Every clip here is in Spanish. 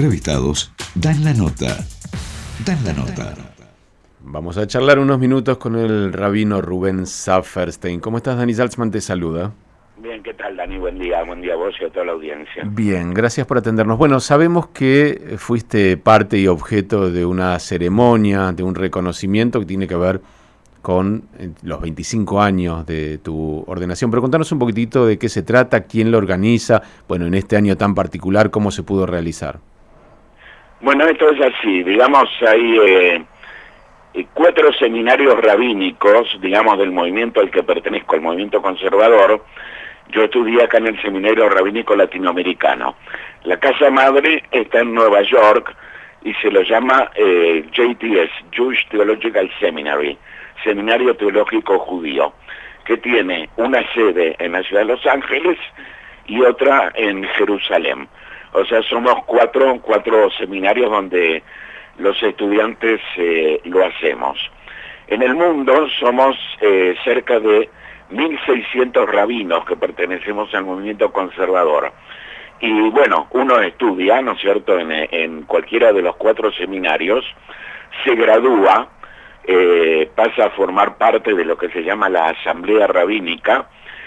entrevistados dan la nota. Dan la nota. Vamos a charlar unos minutos con el rabino Rubén Saferstein. ¿Cómo estás, Dani Salzman? Te saluda. Bien, ¿qué tal, Dani? Buen día a vos y a toda la audiencia. Bien, gracias por atendernos. Bueno, sabemos que fuiste parte y objeto de una ceremonia, de un reconocimiento que tiene que ver con los 25 años de tu ordenación, pero contanos un poquitito de qué se trata, quién lo organiza, bueno, en este año tan particular, cómo se pudo realizar. Bueno, esto es así, digamos, hay 4 seminarios rabínicos, digamos, del movimiento al que pertenezco, el movimiento conservador. Yo estudié acá en el Seminario Rabínico Latinoamericano. La casa madre está en Nueva York y se lo llama JTS, Jewish Theological Seminary, Seminario Teológico Judío, que tiene una sede en la ciudad de Los Ángeles y otra en Jerusalén. O sea, somos cuatro seminarios donde los estudiantes lo hacemos. En el mundo somos cerca de 1.600 rabinos que pertenecemos al movimiento conservador. Y bueno, uno estudia, ¿no es cierto?, en cualquiera de los 4 seminarios, se gradúa, pasa a formar parte de lo que se llama la asamblea rabínica,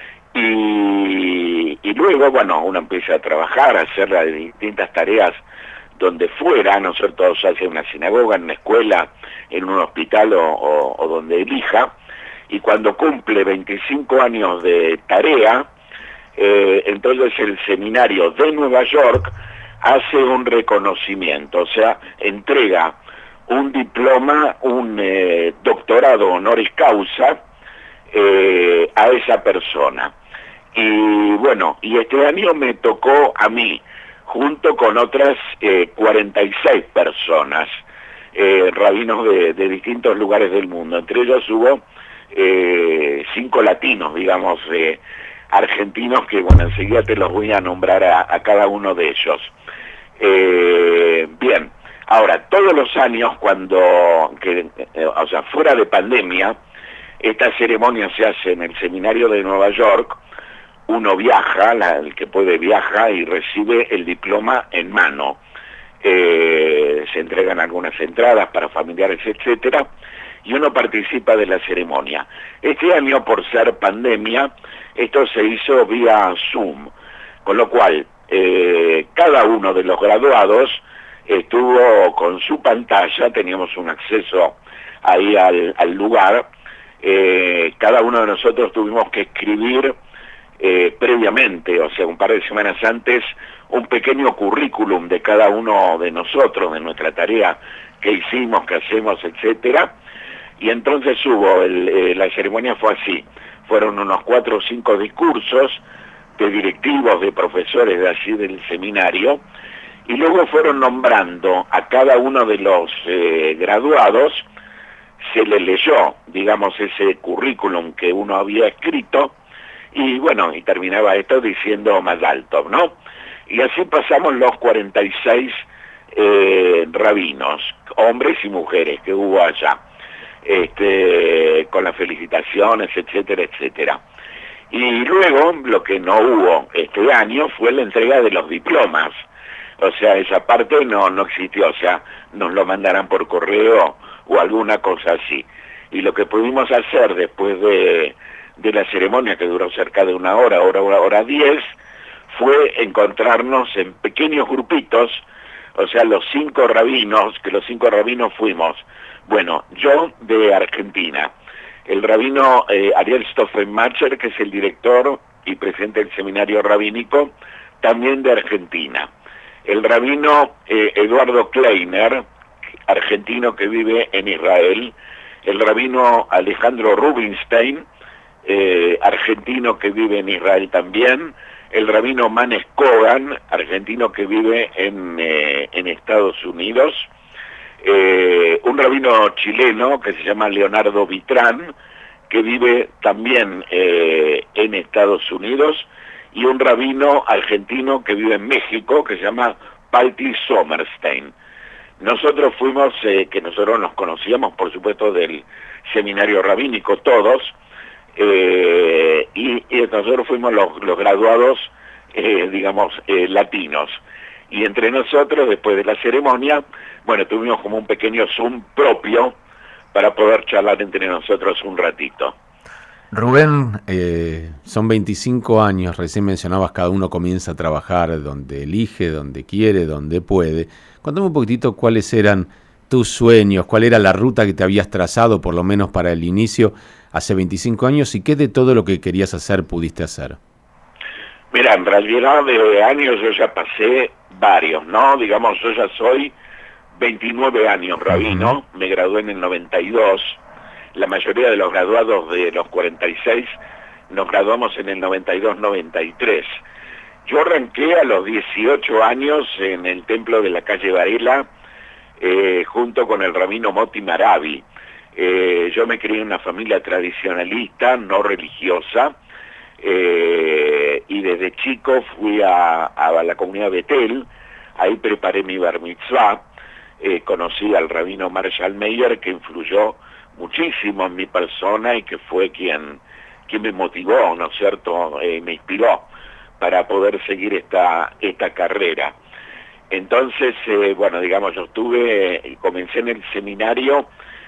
y luego, bueno, uno empieza a trabajar, a hacer las distintas tareas donde fuera, ¿no es cierto?, o sea, en una sinagoga, en una escuela, en un hospital o donde elija, y cuando cumple 25 años de tarea, entonces el seminario de Nueva York hace un reconocimiento, o sea, entrega un diploma, un doctorado honoris causa a esa persona. Y bueno, y este año me tocó a mí, junto con otras 46 personas, rabinos de distintos lugares del mundo. Entre ellos hubo 5 latinos, digamos, argentinos, que bueno, enseguida te los voy a nombrar a cada uno de ellos. Bien, ahora, todos los años o sea, fuera de pandemia, esta ceremonia se hace en el seminario de Nueva York. Uno viaja, el que puede viaja y recibe el diploma en mano. Se entregan algunas entradas para familiares, etcétera, y uno participa de la ceremonia. Este año, por ser pandemia, esto se hizo vía Zoom, con lo cual cada uno de los graduados estuvo con su pantalla, teníamos un acceso ahí al lugar. Cada uno de nosotros tuvimos que escribir previamente, o sea, un par de semanas antes, un pequeño currículum de cada uno de nosotros, de nuestra tarea que hicimos, que hacemos, etcétera. Y entonces la ceremonia fue así, fueron unos 4 o 5 discursos de directivos, de profesores de allí del seminario, y luego fueron nombrando a cada uno de los graduados, se les leyó, digamos, ese currículum que uno había escrito, y bueno, y terminaba esto diciendo más alto, ¿no? Y así pasamos los 46 rabinos, hombres y mujeres que hubo allá, con las felicitaciones, etcétera, etcétera. Y luego, lo que no hubo este año fue la entrega de los diplomas. O sea, esa parte no existió, o sea, nos lo mandarán por correo o alguna cosa así. Y lo que pudimos hacer después de la ceremonia, que duró cerca de una hora 10, fue encontrarnos en pequeños grupitos, o sea, los 5 rabinos, que los 5 rabinos fuimos, bueno, yo de Argentina, el rabino Ariel Stoffenmacher, que es el director y presidente del seminario rabínico, también de Argentina, el rabino Eduardo Kleiner, argentino que vive en Israel, el rabino Alejandro Rubinstein, argentino que vive en Israel también, el rabino Manes Kogan, argentino que vive en Estados Unidos, un rabino chileno que se llama Leonardo Vitrán, que vive también en Estados Unidos, y un rabino argentino que vive en México, que se llama Palti Sommerstein. Nosotros fuimos, que nosotros nos conocíamos, por supuesto, del seminario rabínico todos, y nosotros fuimos los graduados, digamos, latinos. Y entre nosotros, después de la ceremonia, bueno, tuvimos como un pequeño Zoom propio para poder charlar entre nosotros un ratito. Rubén, son 25 años, recién mencionabas, cada uno comienza a trabajar donde elige, donde quiere, donde puede. Contame un poquitito cuáles eran tus sueños, cuál era la ruta que te habías trazado, por lo menos para el inicio, hace 25 años, y qué de todo lo que querías hacer pudiste hacer. Mira, en realidad de años yo ya pasé varios, ¿no? Digamos, yo ya soy 29 años rabino, me gradué en el 92, la mayoría de los graduados de los 46 nos graduamos en el 92-93. Yo arranqué a los 18 años en el templo de la calle Varela, junto con el rabino Moti Maravi. Yo me crié en una familia tradicionalista, no religiosa, y desde chico fui a la comunidad Betel, ahí preparé mi bar mitzvah, conocí al rabino Marshall Meyer, que influyó muchísimo en mi persona y que fue quien me motivó, ¿no es cierto?, me inspiró para poder seguir esta carrera. Entonces, bueno, digamos, yo comencé en el seminario,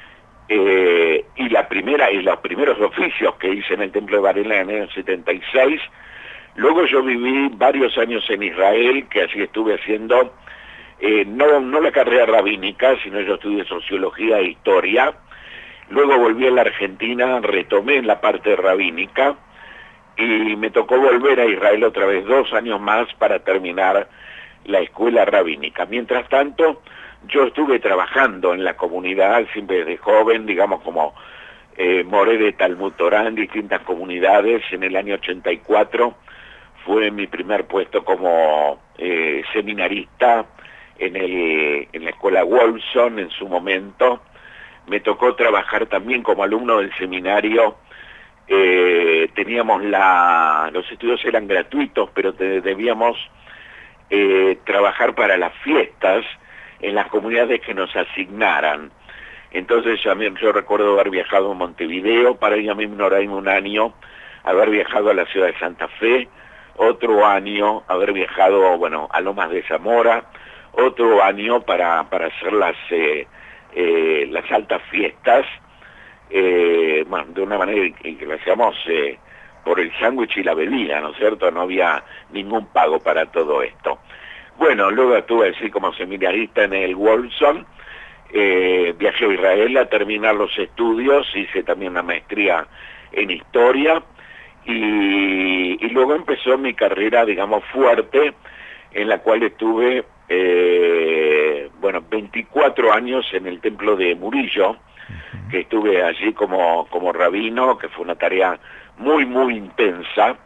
y los primeros oficios que hice en el templo de Varela en el año 76. Luego yo viví varios años en Israel, que así estuve haciendo, no la carrera rabínica, sino yo estudié sociología e historia. Luego volví a la Argentina, retomé la parte rabínica, y me tocó volver a Israel otra vez 2 años más para terminar la escuela rabínica. Mientras tanto, yo estuve trabajando en la comunidad, siempre desde joven, digamos, como moré de Talmud Torah en distintas comunidades. En el año 84 fue mi primer puesto como seminarista en la escuela Wolfson en su momento. Me tocó trabajar también como alumno del seminario. Teníamos los estudios eran gratuitos, pero debíamos trabajar para las fiestas en las comunidades que nos asignaran. Entonces yo recuerdo haber viajado a Montevideo, para ir a Menoraim un año, haber viajado a la ciudad de Santa Fe, otro año haber viajado, bueno, a Lomas de Zamora, otro año para hacer las altas fiestas, bueno, de una manera que lo hacíamos por el sándwich y la bebida, ¿no es cierto? No había ningún pago para todo esto. Bueno, luego estuve así como seminarista en el Wolfson, viajé a Israel a terminar los estudios, hice también una maestría en historia, y luego empezó mi carrera, digamos, fuerte, en la cual estuve, 24 años en el templo de Murillo, que estuve allí como rabino, que fue una tarea muy, muy intensa.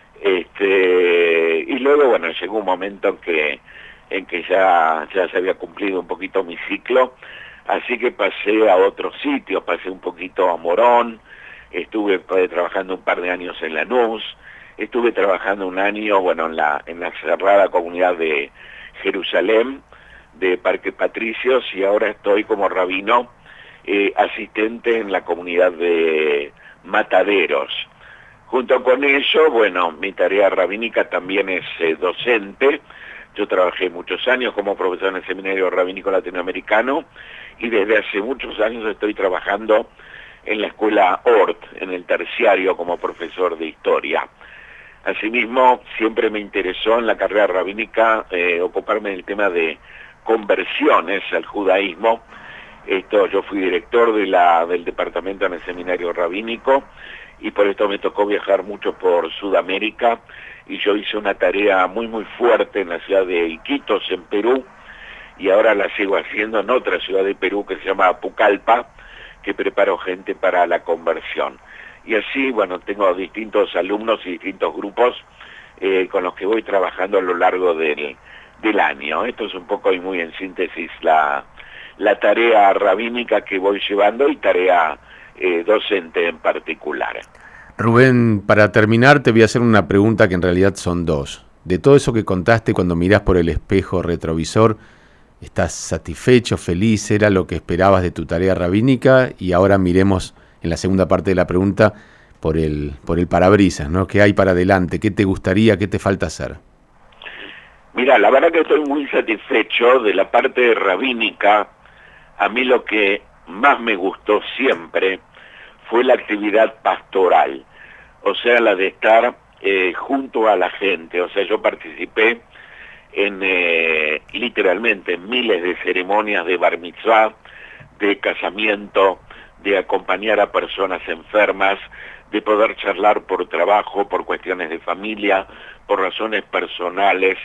Y luego, bueno, llegó un momento en que ya se había cumplido un poquito mi ciclo, así que pasé a otros sitios, pasé un poquito a Morón, estuve trabajando un par de años en Lanús, estuve trabajando un año, bueno, en la cerrada comunidad de Jerusalén, de Parque Patricios, y ahora estoy como rabino asistente en la comunidad de Mataderos. Junto con ello, bueno, mi tarea rabínica también es docente. Yo trabajé muchos años como profesor en el Seminario Rabínico Latinoamericano, y desde hace muchos años estoy trabajando en la escuela Ort, en el terciario, como profesor de historia. Asimismo, siempre me interesó en la carrera rabínica ocuparme del tema de conversiones al judaísmo. Yo fui director del departamento en el Seminario Rabínico, y por esto me tocó viajar mucho por Sudamérica, y yo hice una tarea muy muy fuerte en la ciudad de Iquitos, en Perú, y ahora la sigo haciendo en otra ciudad de Perú que se llama Pucallpa, que preparo gente para la conversión. Y así, bueno, tengo distintos alumnos y distintos grupos con los que voy trabajando a lo largo del año. Esto es un poco y muy en síntesis la tarea rabínica que voy llevando, y tarea docente en particular. Rubén, para terminar te voy a hacer una pregunta que en realidad son dos. De todo eso que contaste, cuando mirás por el espejo retrovisor, ¿estás satisfecho, feliz? ¿Era lo que esperabas de tu tarea rabínica? Y ahora miremos en la segunda parte de la pregunta por el parabrisas, ¿no? ¿Qué hay para adelante? ¿Qué te gustaría? ¿Qué te falta hacer? Mira, la verdad que estoy muy satisfecho de la parte rabínica. A mí lo que más me gustó siempre fue la actividad pastoral, o sea, la de estar junto a la gente. O sea, yo participé en literalmente en miles de ceremonias de bar mitzvah, de casamiento, de acompañar a personas enfermas, de poder charlar por trabajo, por cuestiones de familia, por razones personales,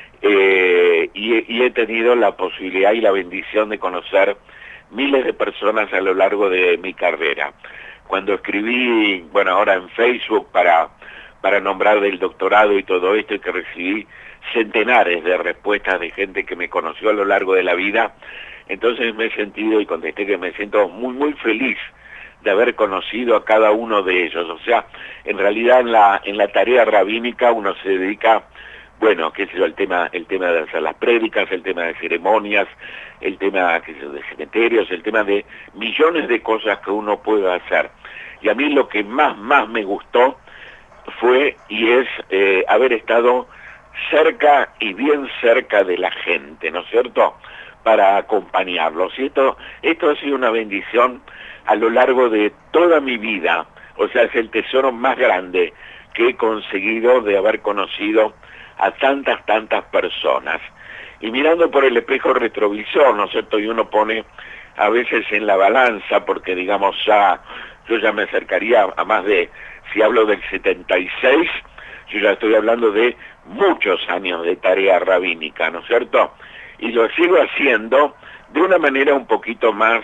y he tenido la posibilidad y la bendición de conocer miles de personas a lo largo de mi carrera. Cuando escribí, bueno, ahora en Facebook para nombrar del doctorado y todo esto, y que recibí centenares de respuestas de gente que me conoció a lo largo de la vida, entonces me he sentido y contesté que me siento muy, muy feliz de haber conocido a cada uno de ellos. O sea, en realidad en la tarea rabínica uno se dedica, bueno, qué sé yo, el tema de hacer las prédicas, el tema de ceremonias, el tema, qué sé yo, de cementerios, el tema de millones de cosas que uno puede hacer. Y a mí lo que más me gustó fue y es haber estado cerca y bien cerca de la gente, ¿no es cierto?, para acompañarlos. Y esto ha sido una bendición a lo largo de toda mi vida. O sea, es el tesoro más grande que he conseguido de haber conocido a tantas personas. Y mirando por el espejo retrovisor, ¿no es cierto?, y uno pone a veces en la balanza, porque digamos yo ya me acercaría a más de, si hablo del 76, yo ya estoy hablando de muchos años de tarea rabínica, ¿no es cierto?, y lo sigo haciendo de una manera un poquito más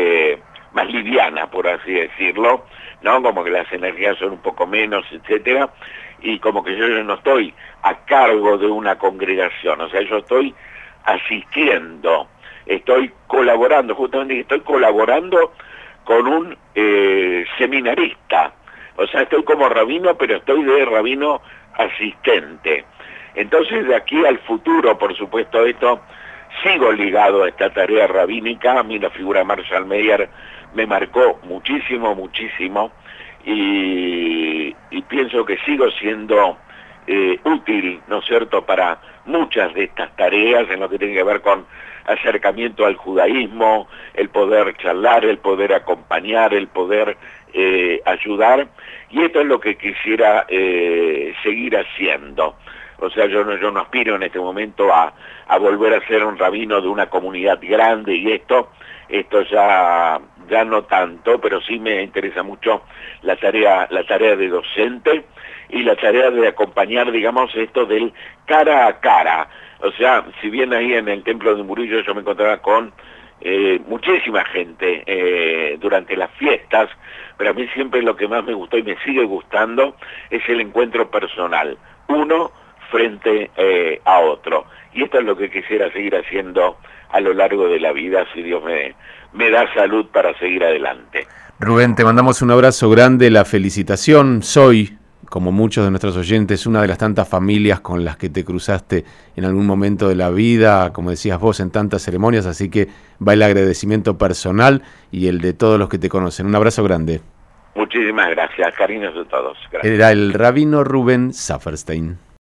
liviana, por así decirlo, ¿no? Como que las energías son un poco menos, etcétera, y como que yo no estoy a cargo de una congregación. O sea, yo estoy asistiendo, estoy colaborando, justamente estoy colaborando con un seminarista. O sea, estoy como rabino, pero estoy de rabino asistente. Entonces, de aquí al futuro, por supuesto, esto sigo ligado a esta tarea rabínica. A mí la figura de Marshall Meyer me marcó muchísimo, y pienso que sigo siendo útil, ¿no es cierto?, para muchas de estas tareas en lo que tiene que ver con acercamiento al judaísmo, el poder charlar, el poder acompañar, el poder ayudar, y esto es lo que quisiera seguir haciendo. O sea, yo no aspiro en este momento a volver a ser un rabino de una comunidad grande, y esto ya no tanto, pero sí me interesa mucho la tarea de docente y la tarea de acompañar, digamos, esto del cara a cara. O sea, si bien ahí en el templo de Murillo yo me encontraba con muchísima gente durante las fiestas, pero a mí siempre lo que más me gustó y me sigue gustando es el encuentro personal, uno frente a otro. Y esto es lo que quisiera seguir haciendo a lo largo de la vida, si Dios me da salud para seguir adelante. Rubén, te mandamos un abrazo grande, la felicitación. Soy, como muchos de nuestros oyentes, una de las tantas familias con las que te cruzaste en algún momento de la vida, como decías vos, en tantas ceremonias, así que va el agradecimiento personal y el de todos los que te conocen. Un abrazo grande. Muchísimas gracias, cariños de todos. Gracias. Era el rabino Rubén Saferstein.